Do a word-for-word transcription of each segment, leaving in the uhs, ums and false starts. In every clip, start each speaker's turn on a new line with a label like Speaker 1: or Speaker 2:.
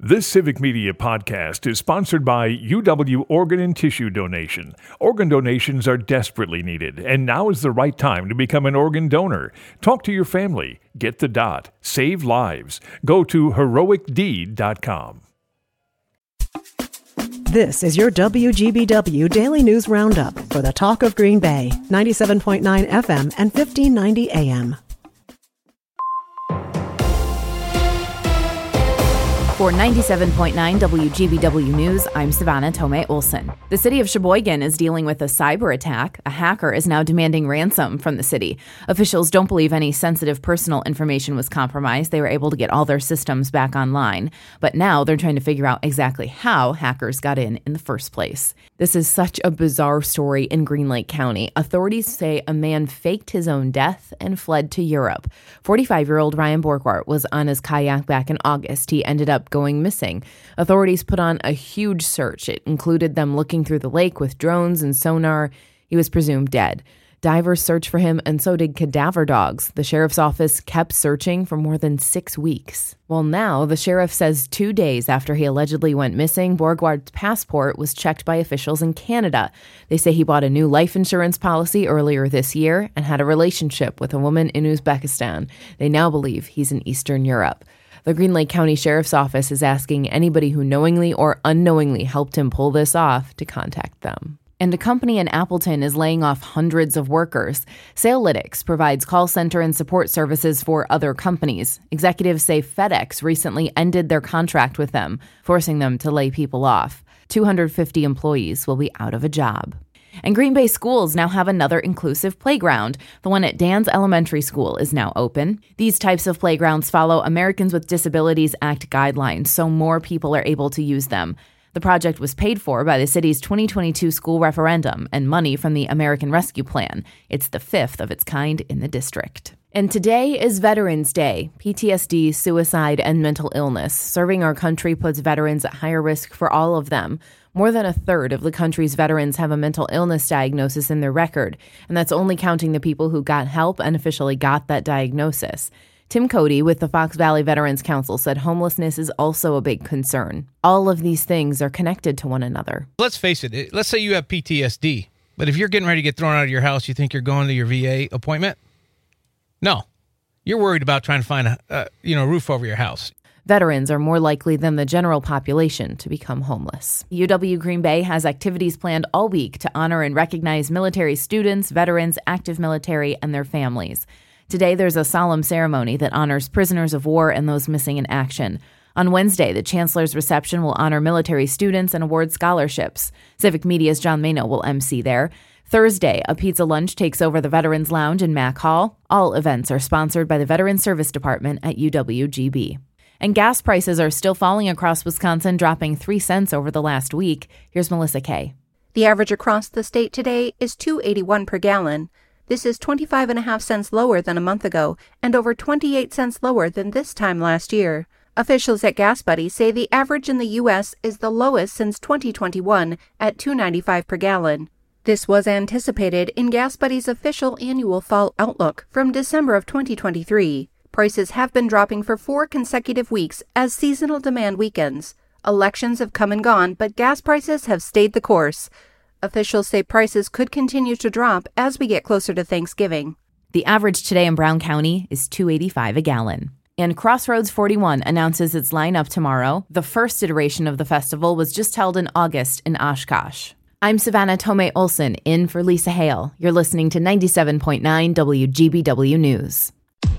Speaker 1: This Civic Media podcast is sponsored by U W Organ and Tissue Donation. Organ donations are desperately needed, and now is the right time to become an organ donor. Talk to your family. Get the dot. Save lives. Go to heroic deed dot com.
Speaker 2: This is your W G B W Daily News Roundup for the Talk of Green Bay, ninety-seven point nine F M and fifteen ninety A M.
Speaker 3: For ninety-seven point nine W G B W News, I'm Savannah Tomei Olson. The city of Sheboygan is dealing with a cyber attack. A hacker is now demanding ransom from the city. Officials don't believe any sensitive personal information was compromised. They were able to get all their systems back online. But now they're trying to figure out exactly how hackers got in in the first place. This is such a bizarre story in Green Lake County. Authorities say a man faked his own death and fled to Europe. forty-five-year-old Ryan Borgwart was on his kayak back in August. He ended up going missing. Authorities put on a huge search. It included them looking through the lake with drones and sonar. He was presumed dead. Divers searched for him, and so did cadaver dogs. The sheriff's office kept searching for more than six weeks. Well, now the sheriff says two days after he allegedly went missing, Borgwart's passport was checked by officials in Canada. They say he bought a new life insurance policy earlier this year and had a relationship with a woman in Uzbekistan. They now believe he's in Eastern Europe. The Green Lake County Sheriff's Office is asking anybody who knowingly or unknowingly helped him pull this off to contact them. And a company in Appleton is laying off hundreds of workers. Salelytics provides call center and support services for other companies. Executives say FedEx recently ended their contract with them, forcing them to lay people off. two hundred fifty employees will be out of a job. And Green Bay schools now have another inclusive playground. The one at Dan's Elementary School is now open. These types of playgrounds follow Americans with Disabilities Act guidelines, so more people are able to use them. The project was paid for by the city's twenty twenty-two school referendum and money from the American Rescue Plan. It's the fifth of its kind in the district. And today is Veterans Day. P T S D, suicide, and mental illness. Serving our country puts veterans at higher risk for all of them. More than a third of the country's veterans have a mental illness diagnosis in their record, and that's only counting the people who got help and officially got that diagnosis. Tim Cody with the Fox Valley Veterans Council said homelessness is also a big concern. All of these things are connected to one another.
Speaker 4: Let's face it. Let's say you have P T S D, but if you're getting ready to get thrown out of your house, you think you're going to your V A appointment? No. You're worried about trying to find a uh, you know roof over your house.
Speaker 3: Veterans are more likely than the general population to become homeless. U W Green Bay has activities planned all week to honor and recognize military students, veterans, active military, and their families. Today, there's a solemn ceremony that honors prisoners of war and those missing in action. On Wednesday, the Chancellor's reception will honor military students and award scholarships. Civic Media's John Mano will emcee there. Thursday, a pizza lunch takes over the Veterans Lounge in Mack Hall. All events are sponsored by the Veterans Service Department at U W G B. And gas prices are still falling across Wisconsin, dropping three cents over the last week. Here's Melissa Kay.
Speaker 5: The average across the state today is two dollars and eighty-one cents per gallon. This is twenty-five and a half cents lower than a month ago and over twenty-eight cents lower than this time last year. Officials at GasBuddy say the average in the U S is the lowest since twenty twenty-one at two dollars and ninety-five cents per gallon. This was anticipated in GasBuddy's official annual fall outlook from December of twenty twenty-three. Prices have been dropping for four consecutive weeks as seasonal demand weakens. Elections have come and gone, but gas prices have stayed the course. Officials say prices could continue to drop as we get closer to Thanksgiving.
Speaker 3: The average today in Brown County is two dollars and eighty-five cents a gallon. And Crossroads forty-one announces its lineup tomorrow. The first iteration of the festival was just held in August in Oshkosh. I'm Savannah Tomei Olson, in for Lisa Hale. You're listening to ninety-seven point nine W G B W News.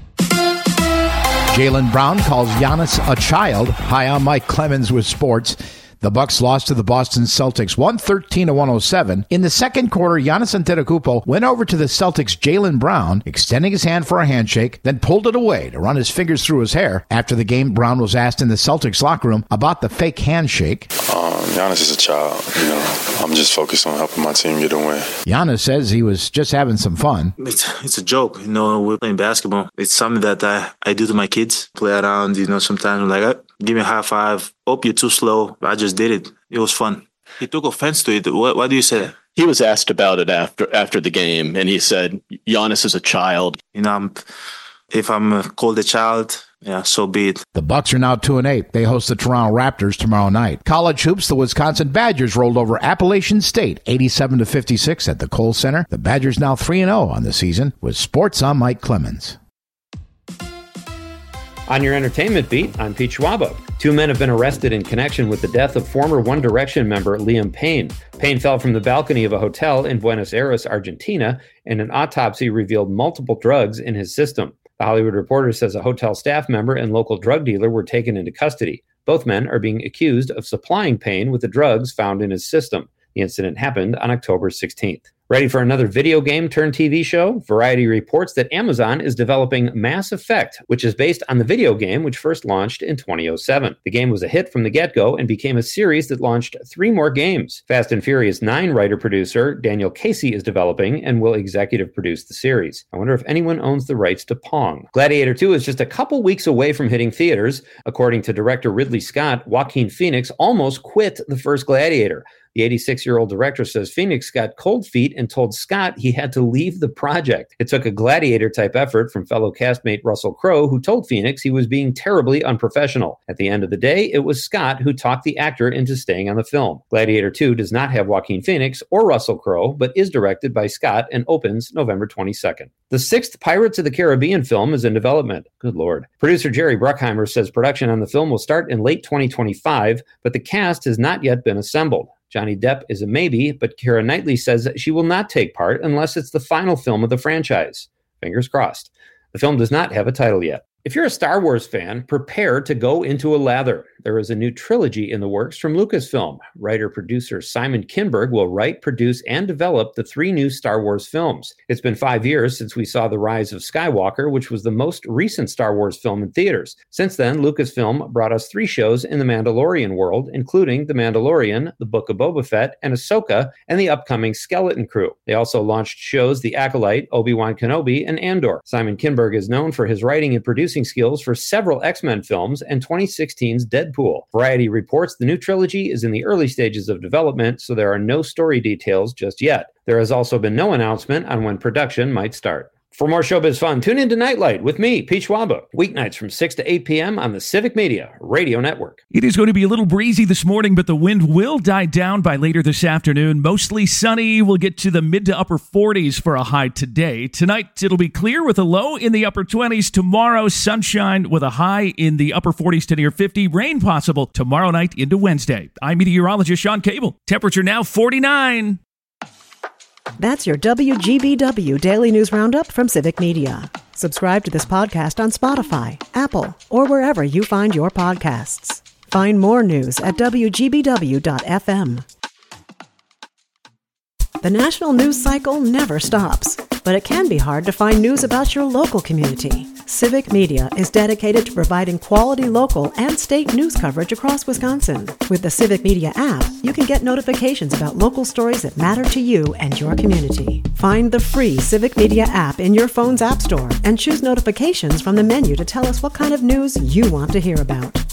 Speaker 6: Jaylen Brown calls Giannis a child. Hi, I'm Mike Clemens with sports. The Bucks lost to the Boston Celtics one thirteen to one oh seven. In the second quarter, Giannis Antetokounmpo went over to the Celtics' Jaylen Brown, extending his hand for a handshake, then pulled it away to run his fingers through his hair. After the game, Brown was asked in the Celtics locker room about the fake handshake.
Speaker 7: Um, Giannis is a child. You know, I'm just focused on helping my team get a win.
Speaker 6: Giannis says he was just having some fun.
Speaker 8: It's it's a joke. You know, we're playing basketball. It's something that I, I do to my kids. Play around, you know, sometimes I'm like, oh, give me a high five. Oh, you're too slow. I just did it. It was fun. He took offense to it. What, what do you say?
Speaker 9: He was asked about it after after the game, and he said, Giannis is a child.
Speaker 8: You know, I'm If I'm a colder child, yeah, so be it.
Speaker 6: The Bucks are now two and eight. They host the Toronto Raptors tomorrow night. College hoops, the Wisconsin Badgers rolled over Appalachian State eighty-seven to fifty-six at the Kohl Center. The Badgers now three and oh on the season. With sports, I'm Mike Clemens.
Speaker 9: On your entertainment beat, I'm Pete Schwabo. Two men have been arrested in connection with the death of former One Direction member Liam Payne. Payne fell from the balcony of a hotel in Buenos Aires, Argentina, and an autopsy revealed multiple drugs in his system. The Hollywood Reporter says a hotel staff member and local drug dealer were taken into custody. Both men are being accused of supplying Payne with the drugs found in his system. The incident happened on October sixteenth. Ready for another video game turned T V show? Variety reports that Amazon is developing Mass Effect, which is based on the video game which first launched in twenty oh seven. The game was a hit from the get-go and became a series that launched three more games. Fast and Furious nine writer-producer Daniel Casey is developing and will executive produce the series. I wonder if anyone owns the rights to Pong. Gladiator two is just a couple weeks away from hitting theaters. According to director Ridley Scott, Joaquin Phoenix almost quit the first Gladiator. The eighty-six-year-old director says Phoenix got cold feet and told Scott he had to leave the project. It took a Gladiator-type effort from fellow castmate Russell Crowe, who told Phoenix he was being terribly unprofessional. At the end of the day, it was Scott who talked the actor into staying on the film. Gladiator two does not have Joaquin Phoenix or Russell Crowe, but is directed by Scott and opens November twenty-second. The sixth Pirates of the Caribbean film is in development. Good Lord. Producer Jerry Bruckheimer says production on the film will start in late twenty twenty-five, but the cast has not yet been assembled. Johnny Depp is a maybe, but Keira Knightley says that she will not take part unless it's the final film of the franchise. Fingers crossed. The film does not have a title yet. If you're a Star Wars fan, prepare to go into a lather. There is a new trilogy in the works from Lucasfilm. Writer-producer Simon Kinberg will write, produce, and develop the three new Star Wars films. It's been five years since we saw The Rise of Skywalker, which was the most recent Star Wars film in theaters. Since then, Lucasfilm brought us three shows in the Mandalorian world, including The Mandalorian, The Book of Boba Fett, and Ahsoka, and the upcoming Skeleton Crew. They also launched shows The Acolyte, Obi-Wan Kenobi, and Andor. Simon Kinberg is known for his writing and producing skills for several X-Men films and twenty sixteen's Deadpool. Variety reports the new trilogy is in the early stages of development, so there are no story details just yet. There has also been no announcement on when production might start. For more showbiz fun, tune in to Nightlight with me, Pete Schwabo, weeknights from six to eight p.m. on the Civic Media Radio Network.
Speaker 10: It is going to be a little breezy this morning, but the wind will die down by later this afternoon. Mostly sunny. We'll get to the mid to upper forties for a high today. Tonight, it'll be clear with a low in the upper twenties. Tomorrow, sunshine with a high in the upper forties to near fifty. Rain possible tomorrow night into Wednesday. I'm meteorologist Sean Cable. Temperature now forty-nine.
Speaker 2: That's your W G B W Daily News Roundup from Civic Media. Subscribe to this podcast on Spotify, Apple, or wherever you find your podcasts. Find more news at W G B W dot F M. The national news cycle never stops, but it can be hard to find news about your local community. Civic Media is dedicated to providing quality local and state news coverage across Wisconsin. With the Civic Media app, you can get notifications about local stories that matter to you and your community. Find the free Civic Media app in your phone's app store and choose notifications from the menu to tell us what kind of news you want to hear about.